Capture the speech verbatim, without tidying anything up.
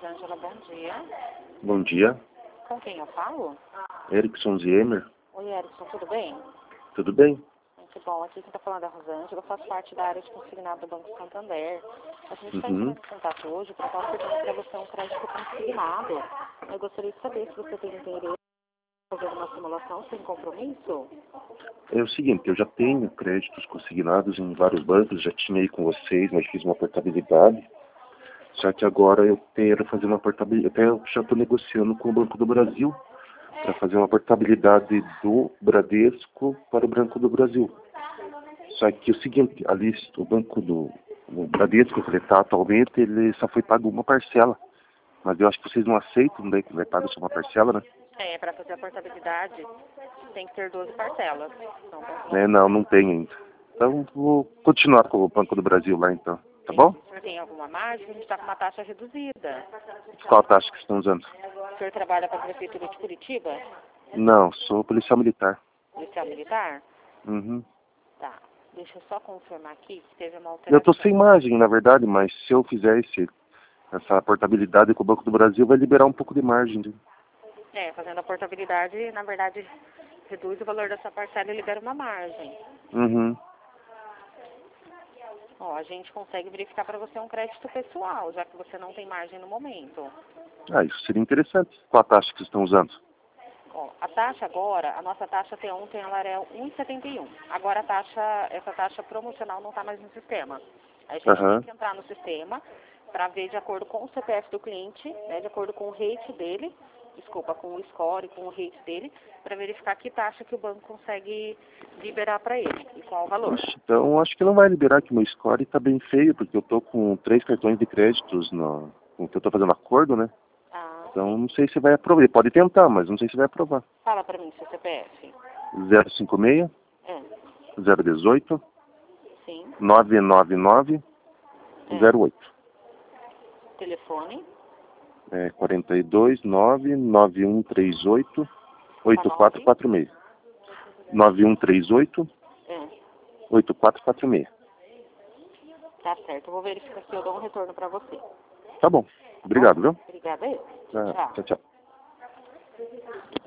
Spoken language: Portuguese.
Rosângela, bom dia. Bom dia. Com quem eu falo? Erickson Ziemer. Oi, Erickson, tudo bem? Tudo bem? Que bom, aqui quem está falando é a Rosângela, eu faço parte da área de consignado do Banco Santander. A gente está Uhum. entrando em contato hoje para estar ofertando para você um crédito consignado. Eu gostaria de saber se você tem interesse em fazer uma simulação sem compromisso. É o seguinte, eu já tenho créditos consignados em vários bancos, já tinha aí com vocês, mas fiz uma portabilidade. Só que agora eu quero fazer uma portabilidade, até eu já estou negociando com o Banco do Brasil para fazer uma portabilidade do Bradesco para o Banco do Brasil. Só que é o seguinte, a lista, o Banco do o Bradesco que ele está atualmente, ele só foi pago uma parcela. Mas eu acho que vocês não aceitam, daí que vai pagar só uma parcela, né? É, para fazer a portabilidade tem que ter doze parcelas. Não, tem É, não, não tem ainda. Então vou continuar com o Banco do Brasil lá então, tá bom? Você tem alguma margem? A gente está com uma taxa reduzida. Qual a taxa que estão usando? O senhor trabalha para a Prefeitura de Curitiba? Não, sou policial militar. Policial Militar? Uhum. Tá. Deixa eu só confirmar aqui que teve uma Eu alteração. tô sem margem, na verdade, mas se eu fizer esse, essa portabilidade com o Banco do Brasil, vai liberar um pouco de margem. Né? É, fazendo a portabilidade, na verdade, reduz o valor dessa parcela e libera uma margem. Uhum. Ó, a gente consegue verificar para você um crédito pessoal, já que você não tem margem no momento. Ah, isso seria interessante. Qual a taxa que vocês estão usando? Ó, a taxa agora, a nossa taxa até ontem ela era um vírgula setenta e um. Agora a taxa, essa taxa promocional não está mais no sistema. A gente Aham. tem que entrar no sistema para ver de acordo com o C P F do cliente, né, de acordo com o rate dele, desculpa, com o score, com o rate dele, para verificar que taxa que o banco consegue liberar para ele e qual o valor. Ixi, então acho que não vai liberar, que meu score está bem feio, porque eu tô com três cartões de créditos no, com que eu tô fazendo acordo, né? Ah, Então não sei se vai aprovar. Ele pode tentar, mas não sei se vai aprovar. fala para mim seu C P F. zero cinco seis, É, zero um oito, sim, nove nove nove, é. zero oito. Telefone, É quarenta e dois, nove, nove um três oito, oito quatro quatro seis. nove um três oito, é. oito quatro quatro seis. Tá certo, eu vou verificar se eu dou um retorno para você. Tá bom. Obrigado, viu? Obrigada aí. Ah, Tchau. tchau, tchau.